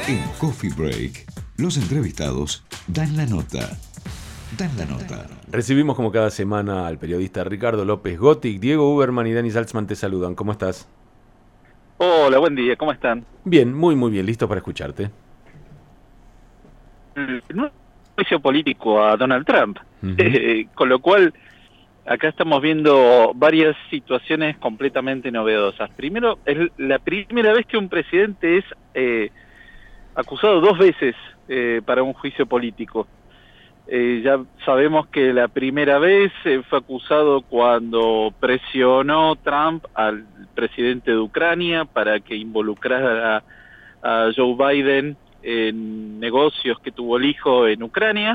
En Coffee Break, los entrevistados dan la nota. Dan la nota. Recibimos como cada semana al periodista Ricardo López Gotic. Diego Uberman y Dani Salzman te saludan. ¿Cómo estás? Hola, buen día, ¿cómo están? Bien, muy bien, listo para escucharte. No juicio político a Donald Trump, con lo cual acá estamos viendo varias situaciones completamente novedosas. Primero, es la primera vez que un presidente es acusado dos veces para un juicio político. Ya sabemos que la primera vez fue acusado cuando presionó Trump al presidente de Ucrania para que involucrara a Joe Biden en negocios que tuvo el hijo en Ucrania.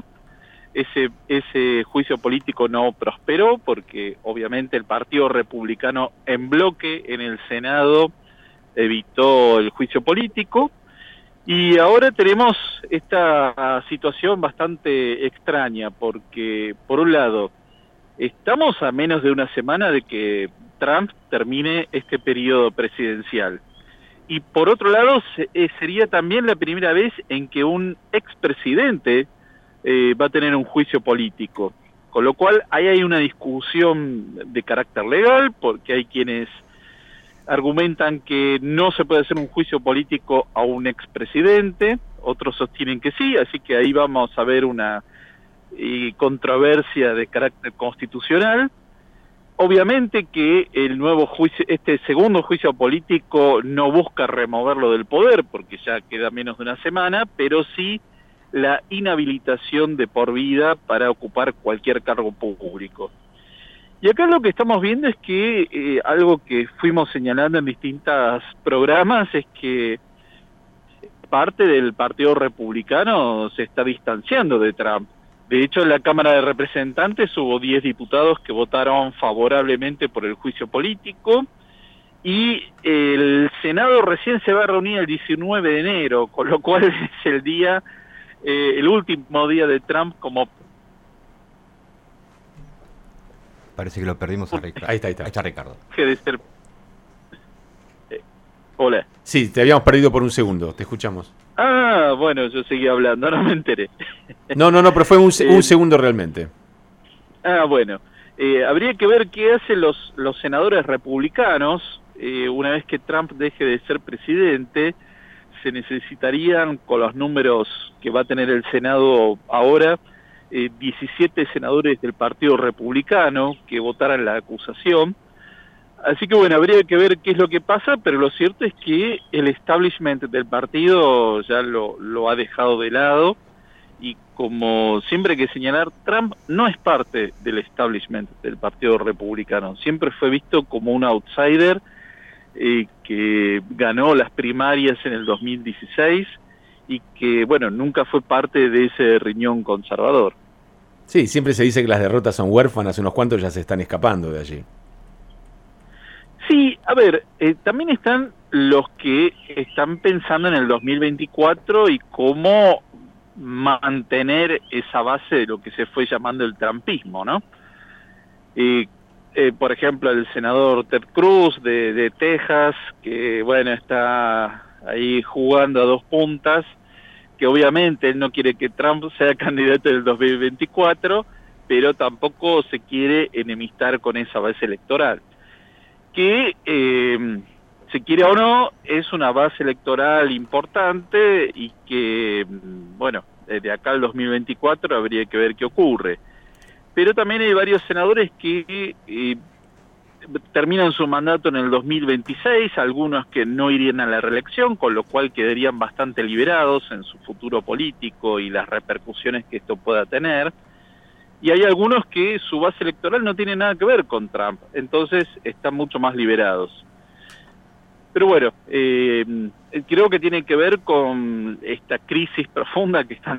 Ese juicio político no prosperó porque obviamente el Partido Republicano en bloque en el Senado evitó el juicio político. Y ahora tenemos esta situación bastante extraña porque, por un lado, estamos a menos de una semana de que Trump termine este periodo presidencial. Y por otro lado, sería también la primera vez en que un expresidente va a tener un juicio político. Con lo cual, ahí hay una discusión de carácter legal, porque hay quienes argumentan que no se puede hacer un juicio político a un expresidente, otros sostienen que sí, así que ahí vamos a ver una controversia de carácter constitucional. Obviamente que el nuevo juicio, este segundo juicio político no busca removerlo del poder, porque ya queda menos de una semana, pero sí la inhabilitación de por vida para ocupar cualquier cargo público. Y acá lo que estamos viendo es que algo que fuimos señalando en distintos programas es que parte del Partido Republicano se está distanciando de Trump. De hecho, en la Cámara de Representantes hubo 10 diputados que votaron favorablemente por el juicio político y el Senado recién se va a reunir el 19 de enero, con lo cual es el día, el último día de Trump como... Parece que lo perdimos a Ricardo. Ahí está. Ahí está Ricardo. de ser... Hola. Sí, te habíamos perdido por un segundo, te escuchamos. Ah, bueno, yo seguí hablando, no me enteré. No, pero fue un segundo realmente. Ah, bueno. Habría que ver qué hacen los senadores republicanos una vez que Trump deje de ser presidente. Se necesitarían, con los números que va a tener el Senado ahora, 17 senadores del Partido Republicano que votaran la acusación. Así que bueno, habría que ver qué es lo que pasa, pero lo cierto es que el establishment del partido ya lo ha dejado de lado, y como siempre hay que señalar, Trump no es parte del establishment del Partido Republicano, siempre fue visto como un outsider que ganó las primarias en el 2016 y que, bueno, nunca fue parte de ese riñón conservador. Sí, siempre se dice que las derrotas son huérfanas, unos cuantos ya se están escapando de allí. Sí, a ver, también están los que están pensando en el 2024 y cómo mantener esa base de lo que se fue llamando el trumpismo, ¿no? Por ejemplo, el senador Ted Cruz de Texas, que bueno, está ahí jugando a dos puntas, que obviamente él no quiere que Trump sea candidato del 2024, pero tampoco se quiere enemistar con esa base electoral. Que, se quiere o no, es una base electoral importante y que, bueno, de acá al 2024 habría que ver qué ocurre. Pero también hay varios senadores que terminan su mandato en el 2026, algunos que no irían a la reelección, con lo cual quedarían bastante liberados en su futuro político y las repercusiones que esto pueda tener. Y hay algunos que su base electoral no tiene nada que ver con Trump, entonces están mucho más liberados. Pero bueno, creo que tiene que ver con esta crisis profunda que están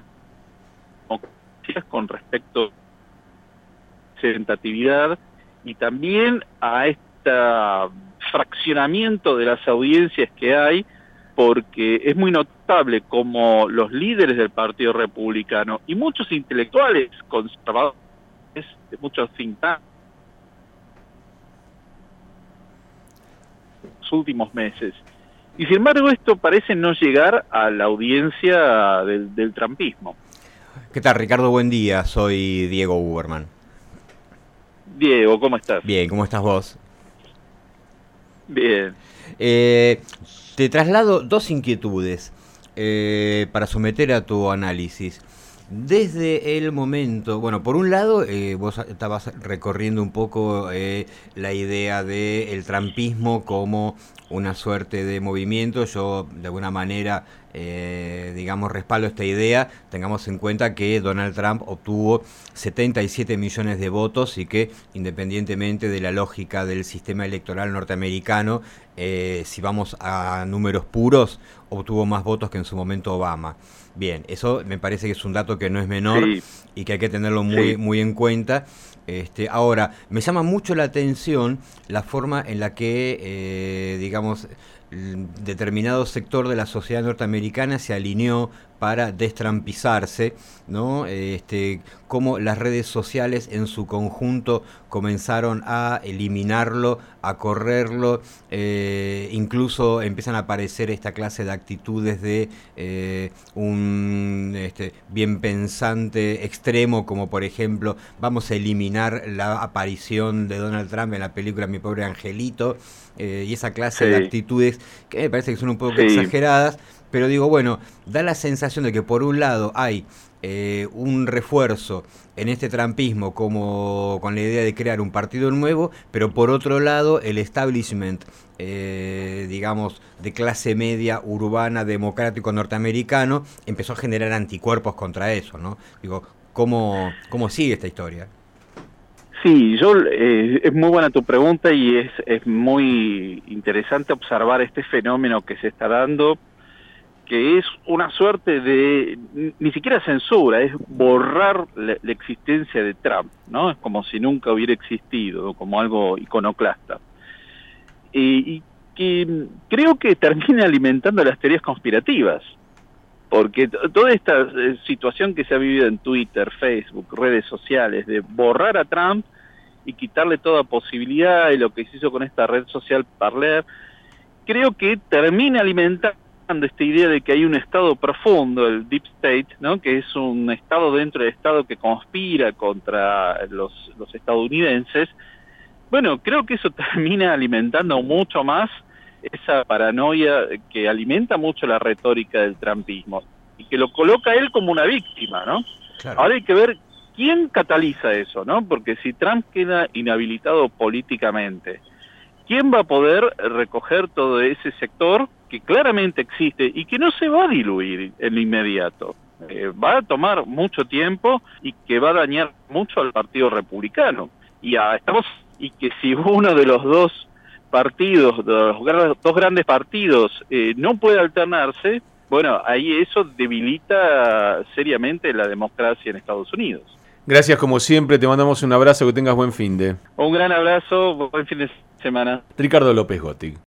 con respecto a representatividad y también a este fraccionamiento de las audiencias que hay, porque es muy notable como los líderes del Partido Republicano y muchos intelectuales conservadores de muchos think tanks los últimos meses Y sin embargo esto parece no llegar a la audiencia del trumpismo. ¿Qué tal, Ricardo? Buen día, soy Diego Uberman. Diego, ¿cómo estás? Bien, ¿cómo estás vos? Bien. Te traslado dos inquietudes para someter a tu análisis. Desde el momento, bueno, por un lado, vos estabas recorriendo un poco la idea del trumpismo como una suerte de movimiento. Yo, de alguna manera, digamos, respaldo esta idea. Tengamos en cuenta que Donald Trump obtuvo 77 millones de votos y que, independientemente de la lógica del sistema electoral norteamericano, si vamos a números puros, obtuvo más votos que en su momento Obama. Bien, eso me parece que es un dato que no es menor, sí, y que hay que tenerlo muy en cuenta. Ahora, me llama mucho la atención la forma en la que, digamos, determinado sector de la sociedad norteamericana se alineó para destrampizarse, ¿no? Cómo las redes sociales en su conjunto comenzaron a eliminarlo, a correrlo, incluso empiezan a aparecer esta clase de actitudes de un bien pensante extremo, como por ejemplo, vamos a eliminar la aparición de Donald Trump en la película Mi Pobre Angelito, y esa clase de actitudes que me parece que son un poco exageradas, pero digo, bueno, da la sensación de que por un lado hay un refuerzo en este trumpismo como con la idea de crear un partido nuevo, pero por otro lado el establishment, digamos, de clase media, urbana, democrático norteamericano, empezó a generar anticuerpos contra eso, ¿no? Digo, ¿cómo sigue esta historia? Sí, es muy buena tu pregunta y es muy interesante observar este fenómeno que se está dando, que es una suerte de, ni siquiera censura, es borrar la existencia de Trump, ¿no? Es como si nunca hubiera existido, como algo iconoclasta. Y que creo que termina alimentando las teorías conspirativas, porque toda esta situación que se ha vivido en Twitter, Facebook, redes sociales, de borrar a Trump y quitarle toda posibilidad, y lo que se hizo con esta red social Parler, creo que termina alimentando esta idea de que hay un estado profundo, el Deep State, ¿no? Que es un estado dentro del estado que conspira contra los estadounidenses. Bueno, creo que eso termina alimentando mucho más esa paranoia que alimenta mucho la retórica del trumpismo y que lo coloca a él como una víctima, ¿no? Claro. Ahora hay que ver quién cataliza eso, ¿no? Porque si Trump queda inhabilitado políticamente, ¿quién va a poder recoger todo ese sector que claramente existe y que no se va a diluir en lo inmediato? Va a tomar mucho tiempo y que va a dañar mucho al Partido Republicano. Y que si uno de los dos partidos, de los dos grandes partidos, no puede alternarse, bueno, ahí eso debilita seriamente la democracia en Estados Unidos. Gracias como siempre, te mandamos un abrazo, que tengas buen finde. Un gran abrazo, buen fin de semana. Ricardo López Gotti.